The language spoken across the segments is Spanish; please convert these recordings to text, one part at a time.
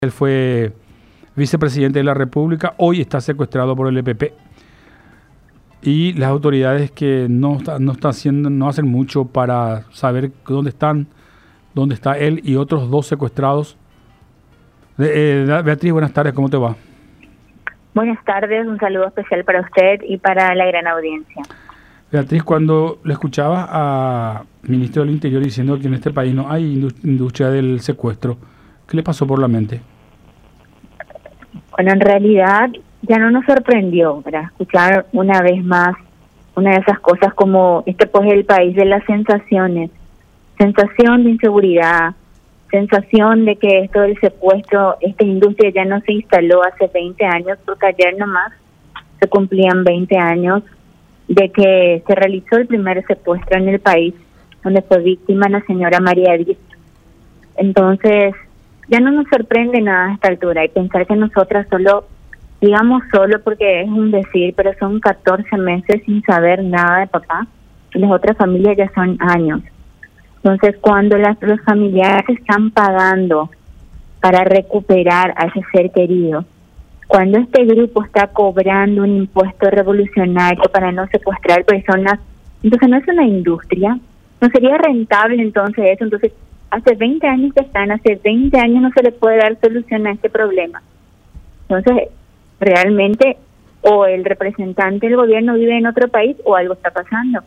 Él fue vicepresidente de la República, hoy está secuestrado por el EPP. Y las autoridades que no hacen mucho para saber dónde está él y otros dos secuestrados. Beatriz, buenas tardes, ¿cómo te va? Buenas tardes, un saludo especial para usted y para la gran audiencia. Beatriz, cuando le escuchaba al ministro del Interior diciendo que en este país no hay industria del secuestro, ¿qué le pasó por la mente? Bueno, en realidad ya no nos sorprendió, para escuchar una vez más una de esas cosas como este pues es el país de las sensaciones, sensación de inseguridad, sensación de que esto del secuestro, esta industria ya no se instaló hace 20 años, porque ayer nomás se cumplían 20 años de que se realizó el primer secuestro en el país, donde fue víctima la señora María Edith. Entonces, ya no nos sorprende nada a esta altura, y pensar que nosotras digamos solo porque es un decir, pero son 14 meses sin saber nada de papá, y las otras familias ya son años. Entonces, cuando los familiares están pagando para recuperar a ese ser querido, cuando este grupo está cobrando un impuesto revolucionario para no secuestrar personas, entonces no es una industria, no sería rentable entonces eso. Entonces, hace 20 años que están, hace 20 años no se le puede dar solución a este problema. Entonces, realmente, o el representante del gobierno vive en otro país o algo está pasando.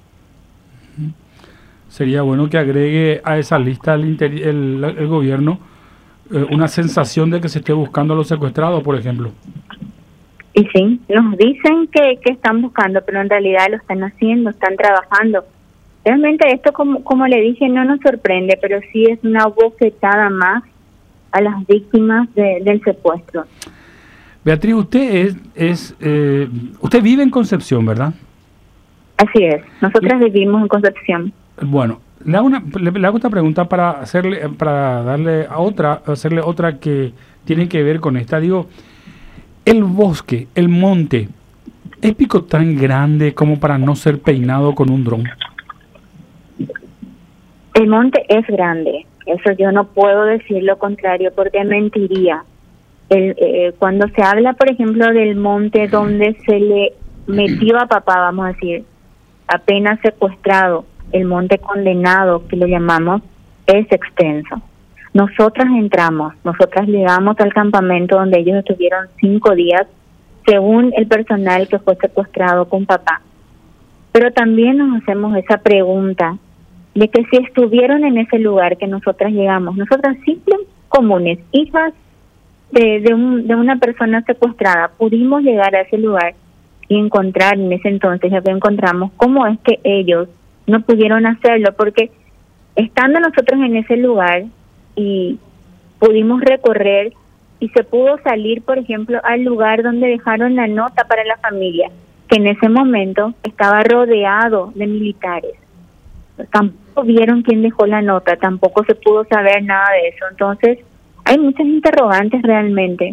Sería bueno que agregue a esa lista el gobierno una sensación de que se esté buscando a los secuestrados, por ejemplo. Y sí, nos dicen que están buscando, pero en realidad lo están haciendo, están trabajando. Realmente esto, como le dije, no nos sorprende, pero sí es una bofetada más a las víctimas del secuestro. Beatriz, usted usted vive en Concepción, ¿verdad? Así es, nosotras vivimos en Concepción. Bueno, le hago esta pregunta para hacerle otra que tiene que ver con esta. Digo, el bosque, el monte, ¿es pico tan grande como para no ser peinado con un dron? El monte es grande, eso yo no puedo decir lo contrario porque mentiría. Cuando se habla, por ejemplo, del monte donde se le metió a papá, vamos a decir, apenas secuestrado, el monte condenado, que lo llamamos, es extenso. Nosotras llegamos al campamento donde ellos estuvieron 5 días, según el personal que fue secuestrado con papá. Pero también nos hacemos esa pregunta de que si estuvieron en ese lugar que nosotras llegamos, nosotras simples, comunes, hijas de una persona secuestrada, pudimos llegar a ese lugar y encontrar en ese entonces, ya que encontramos cómo es que ellos no pudieron hacerlo, porque estando nosotros en ese lugar y pudimos recorrer y se pudo salir, por ejemplo, al lugar donde dejaron la nota para la familia, que en ese momento estaba rodeado de militares. Tampoco vieron quién dejó la nota, tampoco se pudo saber nada de eso. Entonces, hay muchas interrogantes realmente.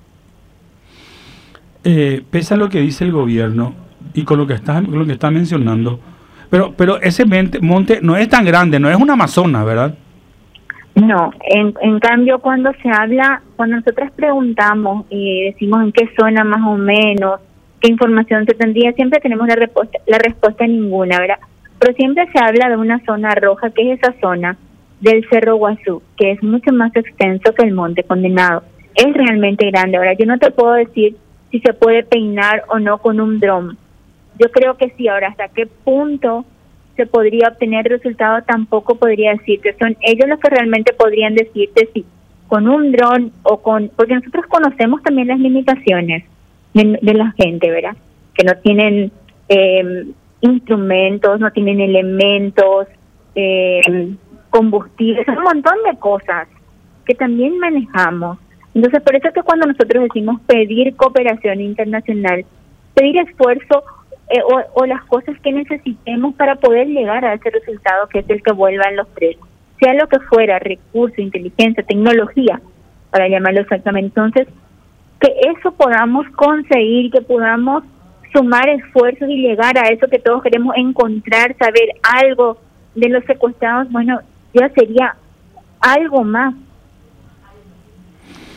Pese a lo que dice el gobierno y con lo que está mencionando, pero ese monte no es tan grande, no es un Amazonas, ¿verdad? No, en cambio cuando nosotras preguntamos y decimos en qué zona más o menos, qué información se tendría, siempre tenemos la respuesta ninguna, ¿verdad? Pero siempre se habla de una zona roja, que es esa zona del Cerro Guazú, que es mucho más extenso que el monte condenado. Es realmente grande. Ahora, yo no te puedo decir si se puede peinar o no con un dron. Yo creo que sí. Ahora, hasta qué punto se podría obtener resultado, tampoco podría decirte. Son ellos los que realmente podrían decirte si con un dron o porque nosotros conocemos también las limitaciones de la gente, ¿verdad? Que no tienen instrumentos, no tienen elementos, combustibles, un montón de cosas que también manejamos. Entonces, por eso es que cuando nosotros decimos pedir cooperación internacional, pedir esfuerzo o las cosas que necesitemos para poder llegar a ese resultado, que es el que vuelvan los presos, sea lo que fuera, recurso, inteligencia, tecnología, para llamarlo exactamente. Entonces, que eso podamos conseguir, que podamos sumar esfuerzos y llegar a eso que todos queremos encontrar, saber algo de los secuestrados, bueno, ya sería algo más.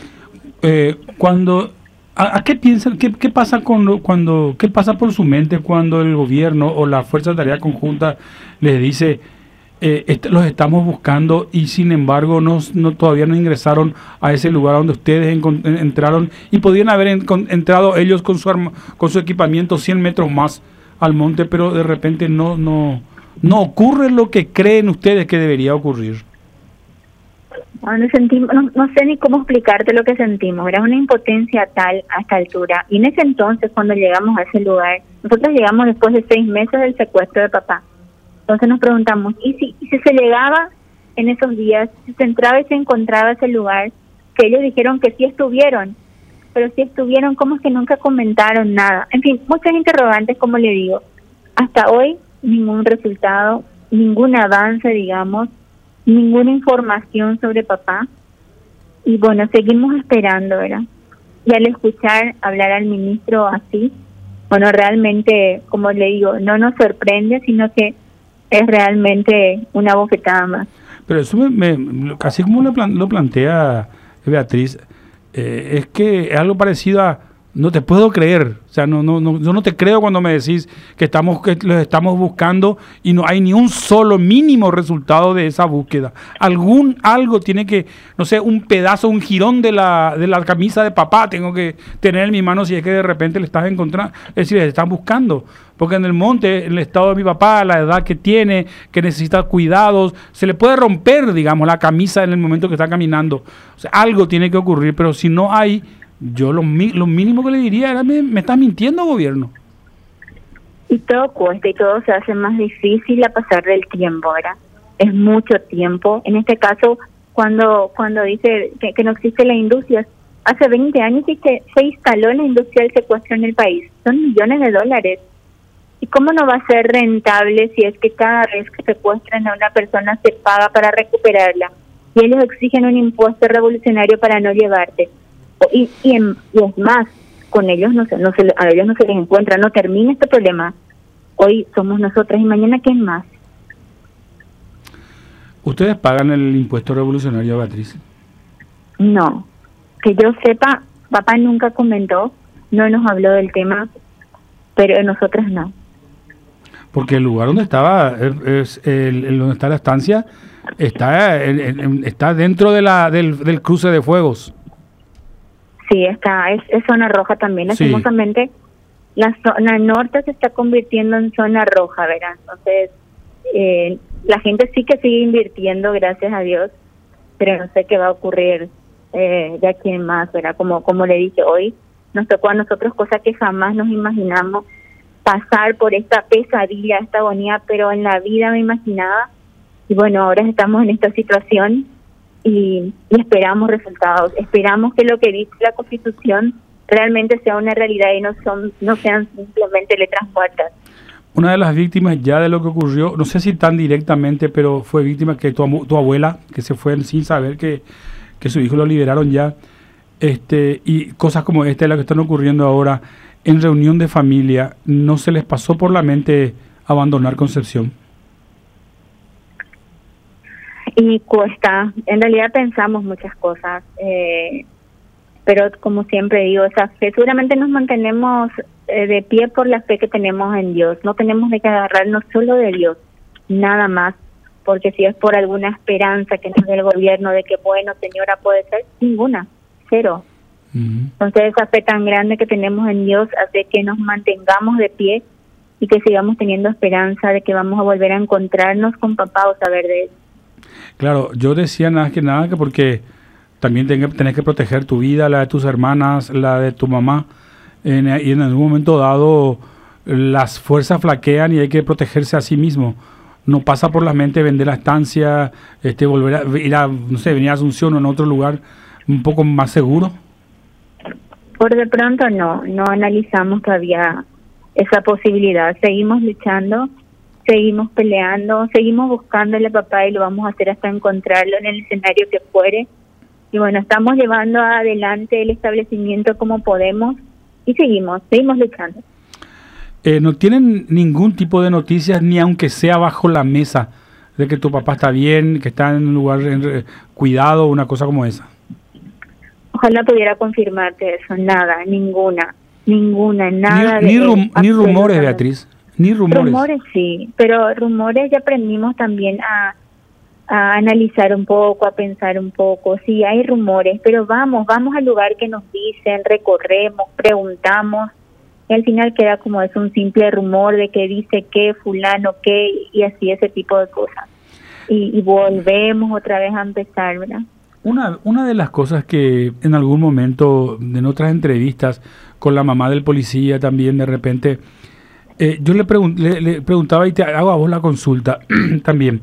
Cuando ¿a qué piensan? ¿Qué pasa qué pasa por su mente cuando el gobierno o la Fuerza de Tarea Conjunta les dice los estamos buscando y sin embargo todavía no ingresaron a ese lugar donde ustedes entraron y podían haber entrado ellos con su equipamiento 100 metros más al monte, pero de repente no ocurre lo que creen ustedes que debería ocurrir? Bueno, no sé ni cómo explicarte lo que sentimos. Era una impotencia tal a esta altura. Y en ese entonces, cuando llegamos a ese lugar, nosotros llegamos después de 6 meses del secuestro de papá. Entonces nos preguntamos, ¿y si se llegaba en esos días, si se entraba y se encontraba ese lugar, que ellos dijeron que sí estuvieron, pero si estuvieron, ¿cómo es que nunca comentaron nada? En fin, muchas interrogantes, como le digo. Hasta hoy, ningún resultado, ningún avance, digamos, ninguna información sobre papá. Y bueno, seguimos esperando, ¿verdad? Y al escuchar hablar al ministro así, bueno, realmente, como le digo, no nos sorprende, sino que es realmente una bofetada más. Pero eso casi como lo plantea Beatriz, es que es algo parecido a no te puedo creer, o sea, yo no te creo cuando me decís que los estamos buscando y no hay ni un solo mínimo resultado de esa búsqueda. Algo tiene que, no sé, un pedazo, un jirón de la camisa de papá tengo que tener en mi mano si es que de repente le estás encontrando, es decir, le están buscando. Porque en el monte, el estado de mi papá, la edad que tiene, que necesita cuidados, se le puede romper, digamos, la camisa en el momento que está caminando. O sea, algo tiene que ocurrir, pero si no hay, yo lo mínimo que le diría era, me estás mintiendo, gobierno. Y todo cuesta y todo se hace más difícil a pasar del tiempo, ¿verdad? Es mucho tiempo. En este caso, cuando dice que no existe la industria, hace 20 años se instaló la industria del secuestro en el país. Son millones de dólares. ¿Y cómo no va a ser rentable si es que cada vez que secuestran a una persona se paga para recuperarla? Y ellos exigen un impuesto revolucionario para no llevarte. Y es más, con ellos a ellos no se les encuentra, no termina este problema. Hoy somos nosotras y mañana ¿quién más? ¿Ustedes pagan el impuesto revolucionario, Beatriz? No, que yo sepa, papá nunca comentó, no nos habló del tema, pero nosotras no. Porque el lugar donde estaba, donde está la estancia, está dentro del cruce de fuegos. Sí, es zona roja también. Lastimosamente, sí. La zona norte se está convirtiendo en zona roja, ¿verdad? Entonces, la gente sí que sigue invirtiendo, gracias a Dios, pero no sé qué va a ocurrir de aquí en más, ¿verdad? Como le dije hoy, nos tocó a nosotros cosas que jamás nos imaginamos, pasar por esta pesadilla, esta agonía, pero en la vida me imaginaba. Y bueno, ahora estamos en esta situación y esperamos resultados. Esperamos que lo que dice la Constitución realmente sea una realidad y no sean simplemente letras muertas. Una de las víctimas ya de lo que ocurrió, no sé si tan directamente, pero fue víctima que tu abuela, que se fue sin saber que su hijo lo liberaron ya, y cosas como esta, las que están ocurriendo ahora, en reunión de familia, ¿no se les pasó por la mente abandonar Concepción? Y cuesta, en realidad pensamos muchas cosas, pero como siempre digo, esa fe, seguramente nos mantenemos de pie por la fe que tenemos en Dios, no tenemos de que agarrarnos solo de Dios, nada más, porque si es por alguna esperanza que nos dé el gobierno de que bueno, señora, puede ser, ninguna, cero. Entonces esa fe tan grande que tenemos en Dios hace que nos mantengamos de pie y que sigamos teniendo esperanza de que vamos a volver a encontrarnos con papá o saber de él. Claro, yo decía nada que porque también tenés que proteger tu vida, la de tus hermanas, la de tu mamá, y en algún momento dado las fuerzas flaquean y hay que protegerse a sí mismo. No pasa por la mente vender la estancia, volver a ir a, no sé, venir a Asunción o en otro lugar un poco más seguro. Por de pronto no analizamos todavía esa posibilidad. Seguimos luchando, seguimos peleando, seguimos buscándole a papá y lo vamos a hacer hasta encontrarlo en el escenario que fuere. Y bueno, estamos llevando adelante el establecimiento como podemos y seguimos luchando. ¿No tienen ningún tipo de noticias, ni aunque sea bajo la mesa, de que tu papá está bien, que está en un lugar cuidado, una cosa como esa? Ojalá pudiera confirmarte eso. Nada, ninguna, nada. Ni rumores, Beatriz, ni rumores. Rumores sí, pero rumores ya aprendimos también a analizar un poco, a pensar un poco. Sí, hay rumores, pero vamos al lugar que nos dicen, recorremos, preguntamos, y al final queda como es un simple rumor de que dice que fulano que, y así ese tipo de cosas. Y volvemos otra vez a empezar, ¿verdad? Una de las cosas que en algún momento, en otras entrevistas con la mamá del policía también de repente, yo le preguntaba y te hago a vos la consulta también.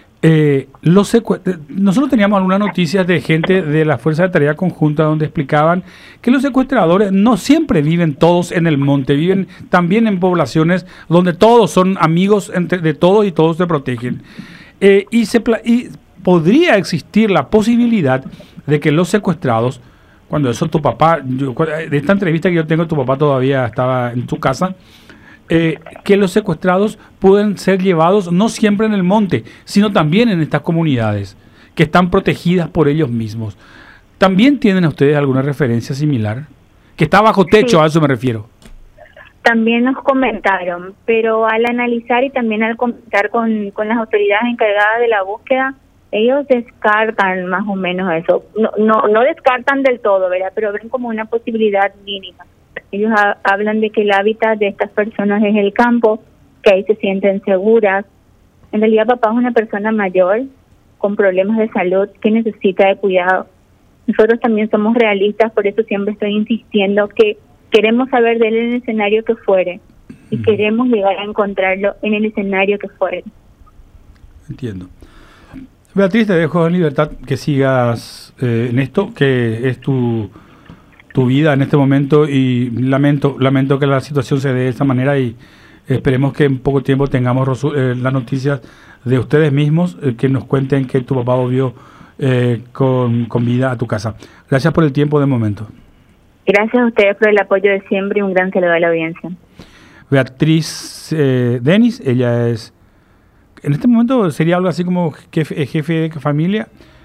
Nosotros teníamos algunas noticias de gente de la Fuerza de Tarea Conjunta donde explicaban que los secuestradores no siempre viven todos en el monte, viven también en poblaciones donde todos son amigos de todos y todos se protegen. Y podría existir la posibilidad de que los secuestrados, cuando eso tu papá, de esta entrevista que yo tengo, tu papá todavía estaba en tu casa, que los secuestrados pueden ser llevados no siempre en el monte, sino también en estas comunidades que están protegidas por ellos mismos. ¿También tienen ustedes alguna referencia similar? Que está bajo techo, sí. A eso me refiero. También nos comentaron, pero al analizar y también al comentar con las autoridades encargadas de la búsqueda, ellos descartan más o menos eso. No descartan del todo, ¿verdad? Pero ven como una posibilidad mínima. Ellos hablan de que el hábitat de estas personas es el campo, que ahí se sienten seguras. En realidad papá es una persona mayor, con problemas de salud, que necesita de cuidado. Nosotros también somos realistas, por eso siempre estoy insistiendo que queremos saber de él en el escenario que fuere, y queremos llegar a encontrarlo en el escenario que fuere. Entiendo. Beatriz, te dejo en libertad que sigas en esto, que es tu vida en este momento, y lamento que la situación se dé de esta manera, y esperemos que en poco tiempo tengamos las noticias de ustedes mismos, que nos cuenten que tu papá volvió con vida a tu casa. Gracias por el tiempo de momento. Gracias a ustedes por el apoyo de siempre y un gran saludo a la audiencia. Beatriz Denis, ella es, en este momento sería algo así como jefe de familia,